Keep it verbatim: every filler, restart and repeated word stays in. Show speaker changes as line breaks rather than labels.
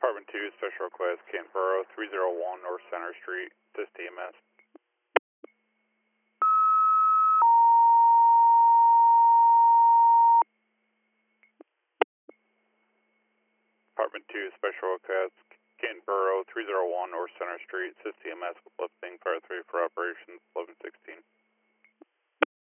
Department two, Special Request, Canton Borough, three oh one North Center Street, assist E M S. Department two, Special Request, Canton Borough, three oh one North Center Street, assist E M S with lifting, Fire three for operations, eleven sixteen.